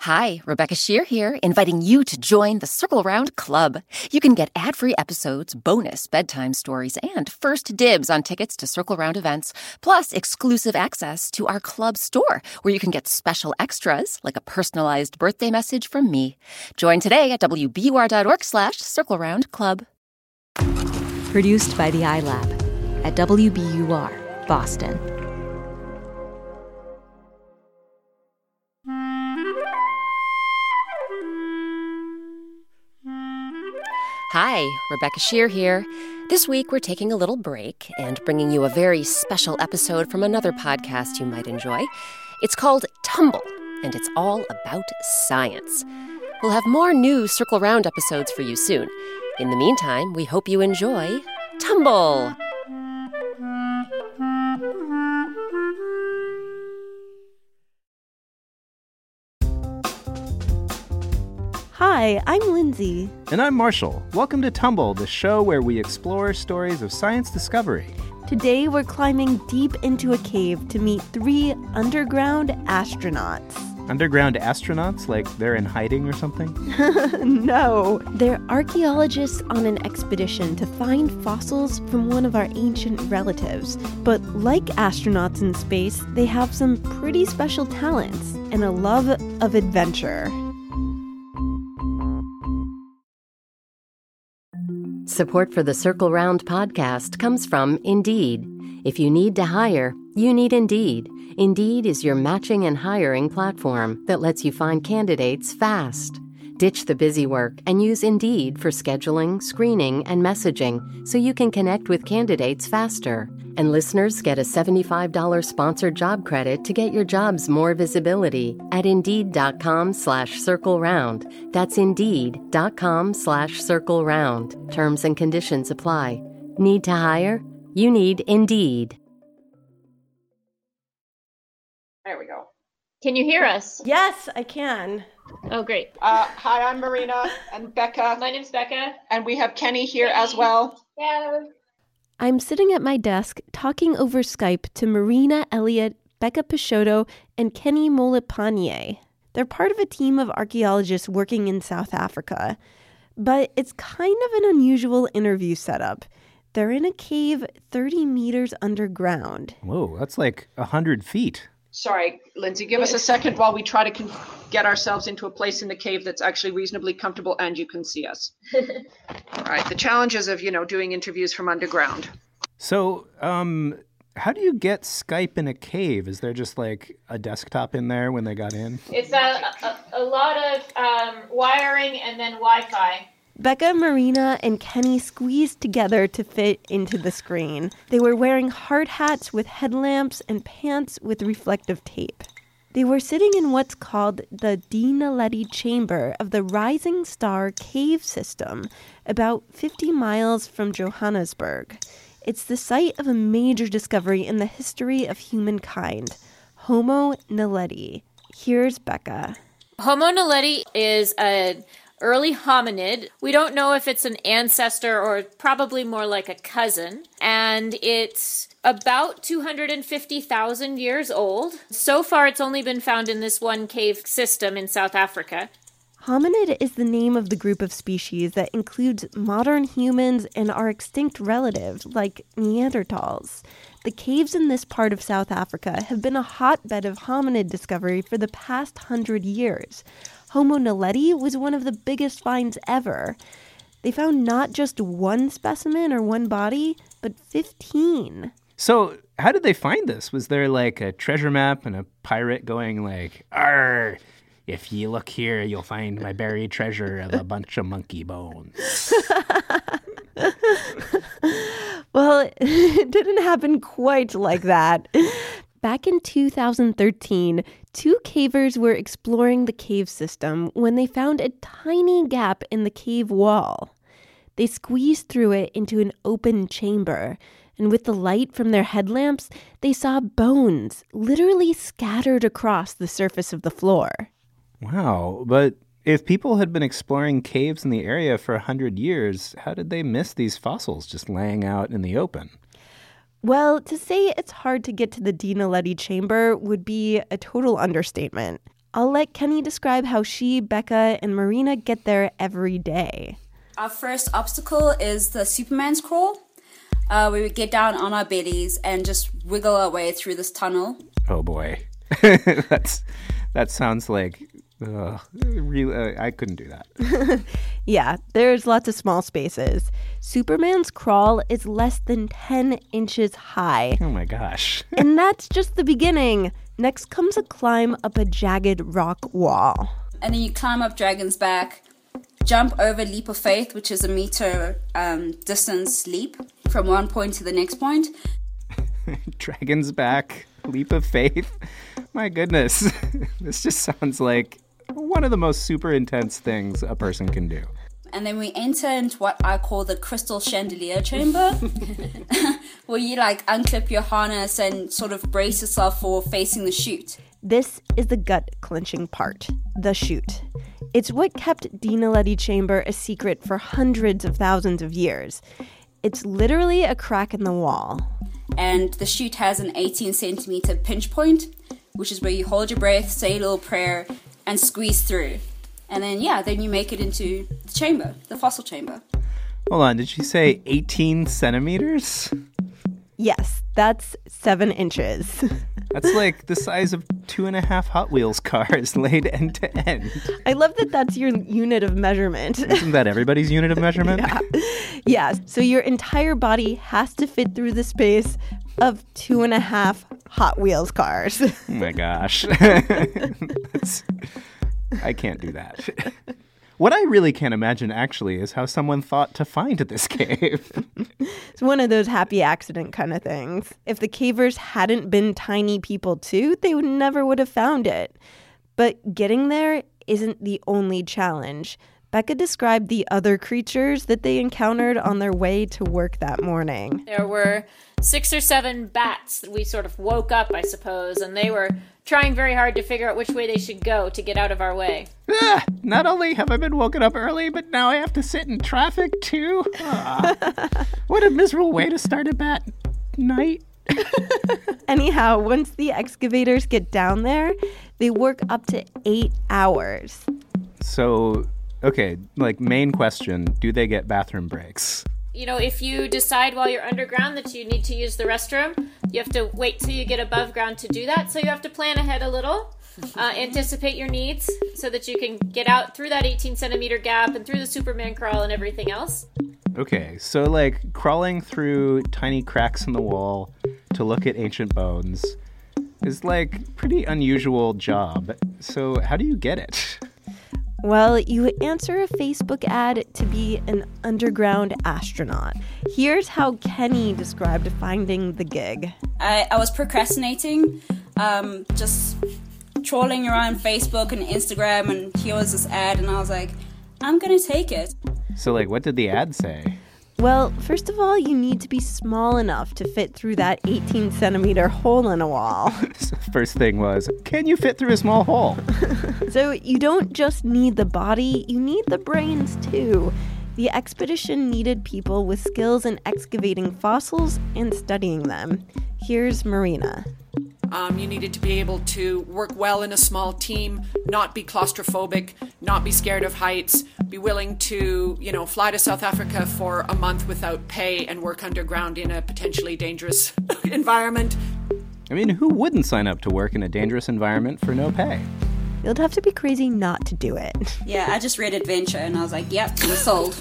Hi, Rebecca Shear here, inviting you to join the Circle Round Club. You can get ad-free episodes, bonus bedtime stories, and first dibs on tickets to Circle Round events, plus exclusive access to our club store, where you can get special extras, like a personalized birthday message from me. Join today at wbur.org/Circle Round Club. Produced by the iLab at WBUR, Boston. Hi, Rebecca Shear here. This week we're taking a little break and bringing you a very special episode from another podcast you might enjoy. It's called Tumble, and it's all about science. We'll have more new Circle Round episodes for you soon. In the meantime, we hope you enjoy Tumble! Hi, I'm Lindsay. And I'm Marshall. Welcome to Tumble, the show where we explore stories of science discovery. Today we're climbing deep into a cave to meet 3 underground astronauts. Underground astronauts? Like they're in hiding or something? No, they're archaeologists on an expedition to find fossils from one of our ancient relatives. But like astronauts in space, they have some pretty special talents and a love of adventure. Support for the Circle Round podcast comes from Indeed. If you need to hire, you need Indeed. Indeed is your matching and hiring platform that lets you find candidates fast. Ditch the busy work and use Indeed for scheduling, screening, and messaging so you can connect with candidates faster. And listeners get a $75 sponsored job credit to get your jobs more visibility at Indeed.com/CircleRound. That's Indeed.com/CircleRound. Terms and conditions apply. Need to hire? You need Indeed. There we go. Can you hear us? Yes, I can. Oh, great. Hi, I'm Marina and Becca. My name's Becca. And we have Kenny here as well. Yeah. I'm sitting at my desk talking over Skype to Marina Elliott, Becca Peixoto, and Kenny Molopane. They're part of a team of archaeologists working in South Africa. But it's kind of an unusual interview setup. They're in a cave 30 meters underground. Whoa, that's like 100 feet. Sorry, Lindsay, give us a second while we try to get ourselves into a place in the cave that's actually reasonably comfortable and you can see us. All right, the challenges of, doing interviews from underground. So, how do you get Skype in a cave? Is there just like a desktop in there when they got in? It's a lot of wiring and then Wi-Fi. Becca, Marina, and Kenny squeezed together to fit into the screen. They were wearing hard hats with headlamps and pants with reflective tape. They were sitting in what's called the Dinaledi Chamber of the Rising Star Cave System, about 50 miles from Johannesburg. It's the site of a major discovery in the history of humankind, Homo naledi. Here's Becca. Homo naledi is an early hominid. We don't know if it's an ancestor or probably more like a cousin. And it's about 250,000 years old. So far, it's only been found in this one cave system in South Africa. Hominid is the name of the group of species that includes modern humans and our extinct relatives, like Neanderthals. The caves in this part of South Africa have been a hotbed of hominid discovery for the past 100 years. Homo naledi was one of the biggest finds ever. They found not just one specimen or one body, but 15. So, how did they find this? Was there like a treasure map and a pirate going like, "Arr, if you look here, you'll find my buried treasure of a bunch of monkey bones"? Well, it didn't happen quite like that. Back in 2013, 2 cavers were exploring the cave system when they found a tiny gap in the cave wall. They squeezed through it into an open chamber, and with the light from their headlamps, they saw bones literally scattered across the surface of the floor. Wow, but if people had been exploring caves in the area for 100 years, how did they miss these fossils just laying out in the open? Well, to say it's hard to get to the Dinaledi Chamber would be a total understatement. I'll let Kenny describe how she, Becca, and Marina get there every day. Our first obstacle is the Superman's crawl. We would get down on our bellies and just wiggle our way through this tunnel. Oh boy. That sounds like really, I couldn't do that. Yeah, there's lots of small spaces. Superman's crawl is less than 10 inches high. Oh my gosh. And that's just the beginning. Next comes a climb up a jagged rock wall. And then you climb up Dragon's Back, jump over Leap of Faith, which is a meter distance leap from one point to the next point. Dragon's Back, Leap of Faith. My goodness. This just sounds like one of the most super intense things a person can do. And then we enter into what I call the crystal chandelier chamber, where you like unclip your harness and sort of brace yourself for facing the chute. This is the gut-clenching part, the chute. It's what kept Dinaledi Chamber a secret for hundreds of thousands of years. It's literally a crack in the wall. And the chute has an 18-centimeter pinch point, which is where you hold your breath, say a little prayer, and squeeze through. And then, then you make it into the chamber, the fossil chamber. Hold on, did she say 18 centimeters? Yes, that's 7 inches. That's like the size of 2.5 Hot Wheels cars laid end to end. I love that that's your unit of measurement. Isn't that everybody's unit of measurement? Yeah, so your entire body has to fit through the space of 2.5 Hot Wheels cars. Oh my gosh. I can't do that. What I really can't imagine, actually, is how someone thought to find this cave. It's one of those happy accident kind of things. If the cavers hadn't been tiny people too, they never would have found it. But getting there isn't the only challenge. Becca described the other creatures that they encountered on their way to work that morning. There were 6 or 7 bats that we sort of woke up, I suppose, and they were trying very hard to figure out which way they should go to get out of our way. Not only have I been woken up early, but now I have to sit in traffic too. What a miserable way to start a bat night. Anyhow, once the excavators get down there, they work up to 8 hours. So, okay, like main question, do they get bathroom breaks? You know, if you decide while you're underground that you need to use the restroom, you have to wait till you get above ground to do that. So you have to plan ahead a little, anticipate your needs so that you can get out through that 18-centimeter gap and through the Superman crawl and everything else. Okay, so like crawling through tiny cracks in the wall to look at ancient bones is like pretty unusual job. So how do you get it? Well, you answer a Facebook ad to be an underground astronaut. Here's how Kenny described finding the gig. I was procrastinating, just trawling around Facebook and Instagram, and here was this ad, and I was like, I'm gonna take it. So, like, what did the ad say? Well, first of all, you need to be small enough to fit through that 18-centimeter hole in a wall. So first thing was, can you fit through a small hole? So you don't just need the body, you need the brains too. The expedition needed people with skills in excavating fossils and studying them. Here's Marina. You needed to be able to work well in a small team, not be claustrophobic, not be scared of heights, be willing to, fly to South Africa for a month without pay and work underground in a potentially dangerous environment. I mean, who wouldn't sign up to work in a dangerous environment for no pay? You'd have to be crazy not to do it. Yeah, I just read Adventure and I was like, yep, I'm sold.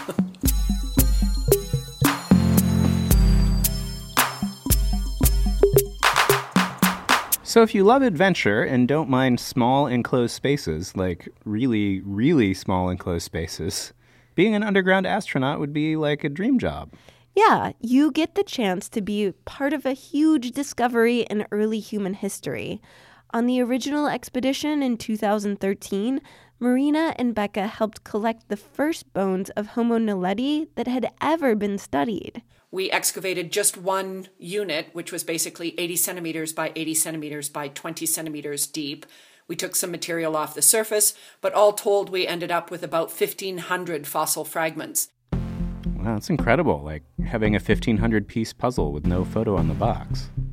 So if you love adventure and don't mind small enclosed spaces, like really, really small enclosed spaces, being an underground astronaut would be like a dream job. Yeah, you get the chance to be part of a huge discovery in early human history. On the original expedition in 2013, Marina and Becca helped collect the first bones of Homo naledi that had ever been studied. We excavated just one unit, which was basically 80 centimeters by 80 centimeters by 20 centimeters deep. We took some material off the surface, but all told, we ended up with about 1,500 fossil fragments. Wow, that's incredible, like having a 1,500-piece puzzle with no photo on the box.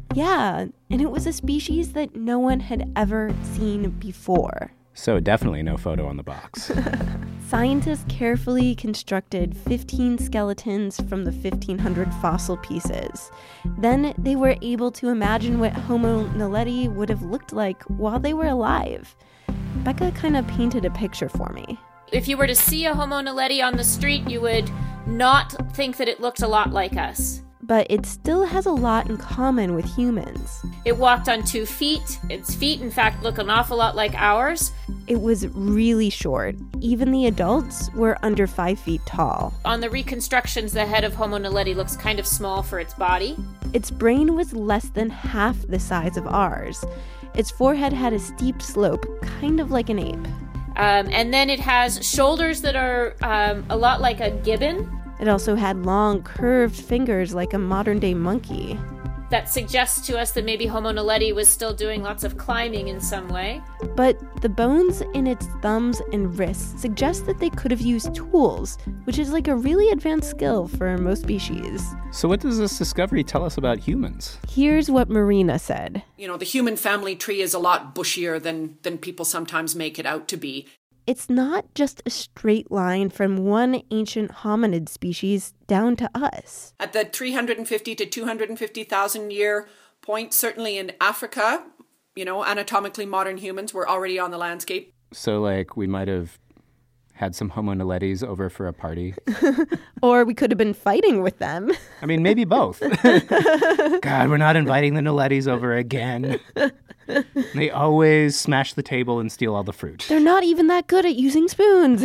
Yeah, and it was a species that no one had ever seen before. So definitely no photo on the box. Scientists carefully constructed 15 skeletons from the 1,500 fossil pieces. Then they were able to imagine what Homo naledi would have looked like while they were alive. Becca kind of painted a picture for me. If you were to see a Homo naledi on the street, you would not think that it looked a lot like us. But it still has a lot in common with humans. It walked on 2 feet. Its feet, in fact, look an awful lot like ours. It was really short. Even the adults were under 5 feet tall. On the reconstructions, the head of Homo naledi looks kind of small for its body. Its brain was less than half the size of ours. Its forehead had a steep slope, kind of like an ape. And then it has shoulders that are a lot like a gibbon. It also had long, curved fingers like a modern-day monkey. That suggests to us that maybe Homo naledi was still doing lots of climbing in some way. But the bones in its thumbs and wrists suggest that they could have used tools, which is like a really advanced skill for most species. So what does this discovery tell us about humans? Here's what Marina said. You know, the human family tree is a lot bushier than people sometimes make it out to be. It's not just a straight line from one ancient hominid species down to us. At the 350 to 250,000 year point, certainly in Africa, you know, anatomically modern humans were already on the landscape. So, like, we might have had some Homo naledis over for a party. Or we could have been fighting with them. I mean, maybe both. God, we're not inviting the naledis over again. They always smash the table and steal all the fruit. They're not even that good at using spoons.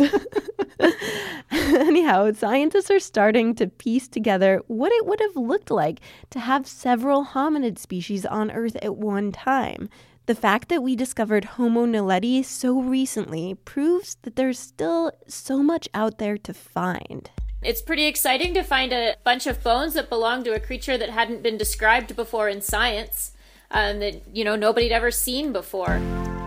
Anyhow, scientists are starting to piece together what it would have looked like to have several hominid species on Earth at one time. The fact that we discovered Homo naledi so recently proves that there's still so much out there to find. It's pretty exciting to find a bunch of bones that belong to a creature that hadn't been described before in science, that, you know, nobody'd ever seen before.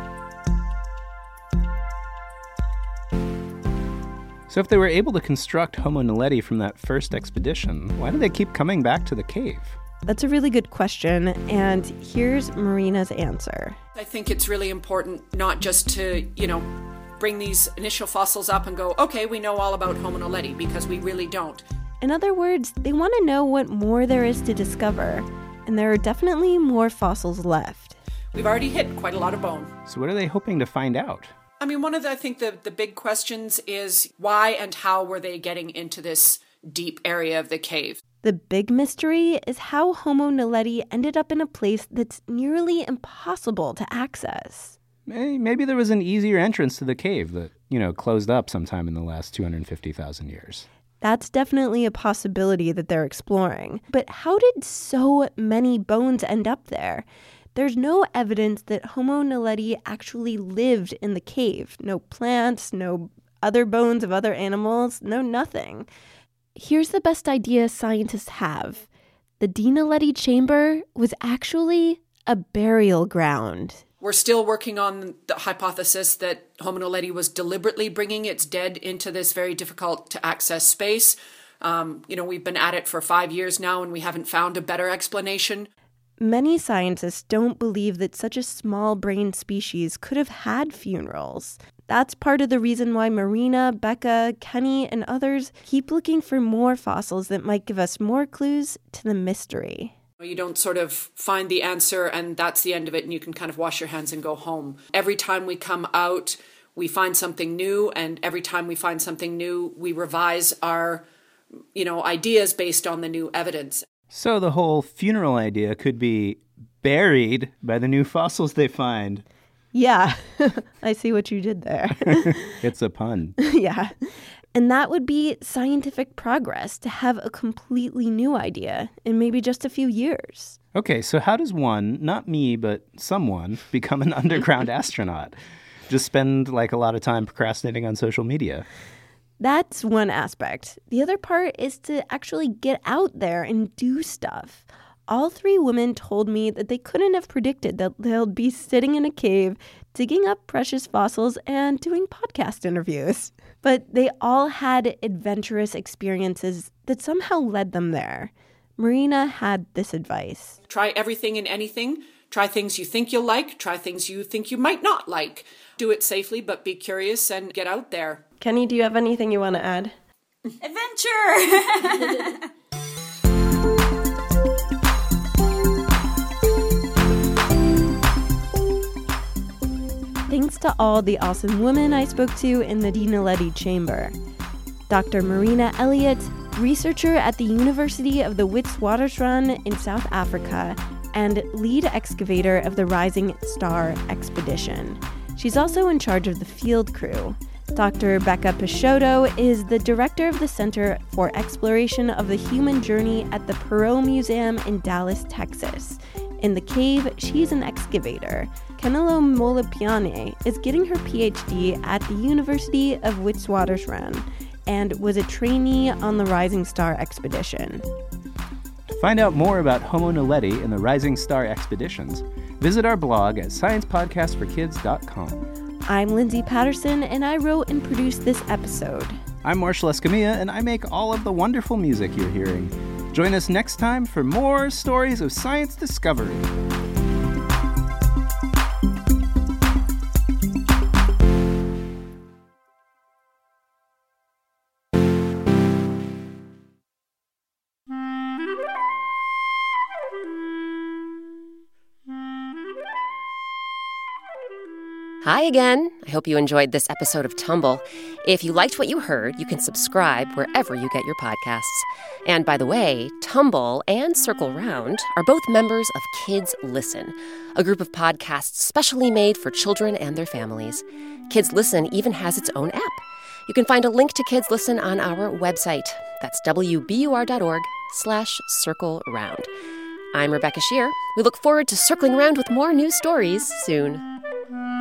So if they were able to construct Homo naledi from that first expedition, why do they keep coming back to the cave? That's a really good question, and here's Marina's answer. I think it's really important not just to, you know, bring these initial fossils up and go, okay, we know all about Homo naledi, because we really don't. In other words, they want to know what more there is to discover, and there are definitely more fossils left. We've already hit quite a lot of bone. So what are they hoping to find out? I mean, one of the, I think the big questions is why and how were they getting into this deep area of the cave? The big mystery is how Homo naledi ended up in a place that's nearly impossible to access. Maybe there was an easier entrance to the cave that, you know, closed up sometime in the last 250,000 years. That's definitely a possibility that they're exploring. But how did so many bones end up there? There's no evidence that Homo naledi actually lived in the cave. No plants, no other bones of other animals, no nothing. Here's the best idea scientists have. The Dinaledi chamber was actually a burial ground. We're still working on the hypothesis that Homo naledi was deliberately bringing its dead into this very difficult to access space. You know, we've been at it for 5 years now and we haven't found a better explanation. Many scientists don't believe that such a small-brained species could have had funerals. That's part of the reason why Marina, Becca, Kenny, and others keep looking for more fossils that might give us more clues to the mystery. You don't sort of find the answer and that's the end of it and you can kind of wash your hands and go home. Every time we come out, we find something new, and every time we find something new, we revise our, you know, ideas based on the new evidence. So the whole funeral idea could be buried by the new fossils they find. Yeah, I see what you did there. It's a pun. Yeah. And that would be scientific progress, to have a completely new idea in maybe just a few years. Okay, so how does one, not me, but someone, become an underground astronaut? Just spend like a lot of time procrastinating on social media. That's one aspect. The other part is to actually get out there and do stuff. All 3 women told me that they couldn't have predicted that they'll be sitting in a cave, digging up precious fossils and doing podcast interviews. But they all had adventurous experiences that somehow led them there. Marina had this advice. Try everything and anything. Try things you think you'll like. Try things you think you might not like. Do it safely, but be curious and get out there. Kenny, do you have anything you want to add? Adventure! Thanks to all the awesome women I spoke to in the Dinaledi Chamber. Dr. Marina Elliott, researcher at the University of the Witwatersrand in South Africa, and lead excavator of the Rising Star Expedition. She's also in charge of the field crew. Dr. Becca Peixoto is the director of the Center for Exploration of the Human Journey at the Perot Museum in Dallas, Texas. In the cave, she's an excavator. Camilo Molipiane is getting her PhD at the University of Witwatersrand and was a trainee on the Rising Star Expedition. To find out more about Homo naledi and the Rising Star Expeditions, visit our blog at sciencepodcastforkids.com. I'm Lindsay Patterson, and I wrote and produced this episode. I'm Marshall Escamilla, and I make all of the wonderful music you're hearing. Join us next time for more stories of science discovery. Hi again. I hope you enjoyed this episode of Tumble. If you liked what you heard, you can subscribe wherever you get your podcasts. And by the way, Tumble and Circle Round are both members of Kids Listen, a group of podcasts specially made for children and their families. Kids Listen even has its own app. You can find a link to Kids Listen on our website. That's wbur.org/Circle Round. I'm Rebecca Shear. We look forward to circling around with more news stories soon.